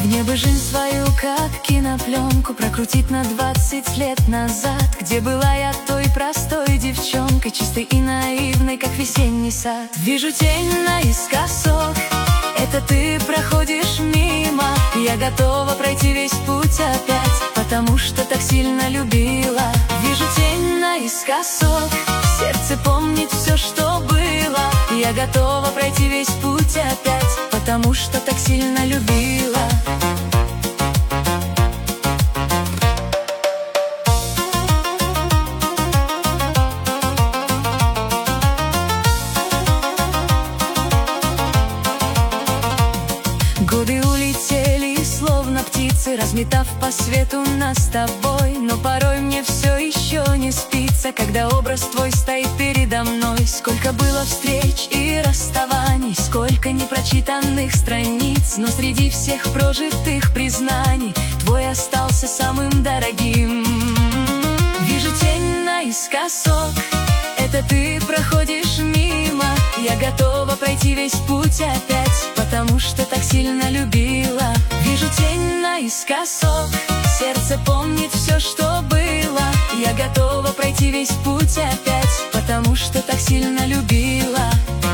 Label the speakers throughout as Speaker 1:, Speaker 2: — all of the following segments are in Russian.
Speaker 1: Мне бы жизнь свою, как кинопленку, прокрутить на 20 лет назад, где была я той простой девчонкой, чистой и наивной, как весенний сад. Вижу тень наискосок, это ты проходишь мимо. Я готова пройти весь путь опять, потому что так сильно любила. Вижу тень наискосок, сердце помнит все, что было. Я готова пройти весь путь опять, потому что так сильно любила. Годы улетели, словно птицы, разметав по свету нас с тобой. Но порой мне все еще не спится, когда образ твой стоит передо мной. Сколько было встреч и расставаний, сколько непрочитанных страниц, но среди всех прожитых признаний твой остался самым дорогим. Вижу тень наискосок, это ты проходишь мимо. Я готова пройти весь путь опять, потому что так сильно любила. Вижу тень наискосок, сердце помнит все, что было. Я готова пройти весь путь опять, потому что так сильно любила.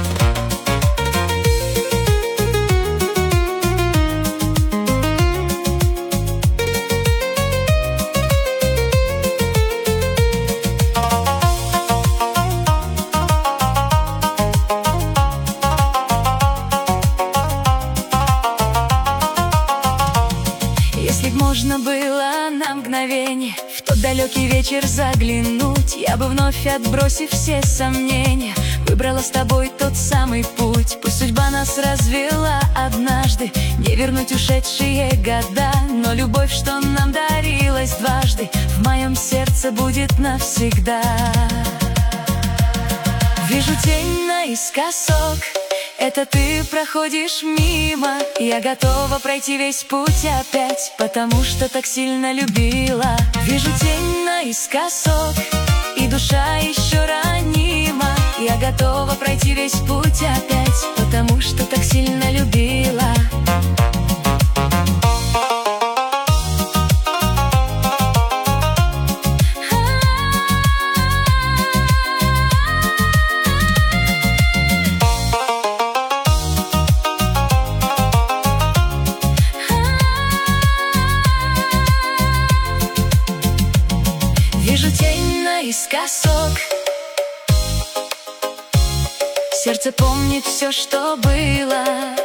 Speaker 1: Если б можно было на мгновение в тот далекий вечер заглянуть, я бы вновь, отбросив все сомнения, выбрала с тобой тот самый путь. Пусть судьба нас развела однажды, не вернуть ушедшие года, но любовь, что нам дарилась дважды, в моем сердце будет навсегда. Вижу тень наискосок, это ты проходишь мимо. Я готова пройти весь путь опять, потому что так сильно любила. Вижу тень наискосок, и душа еще ранима. Я готова пройти весь путь опять, потому что так сильно любила. Вижу тень наискосок, сердце помнит все, что было.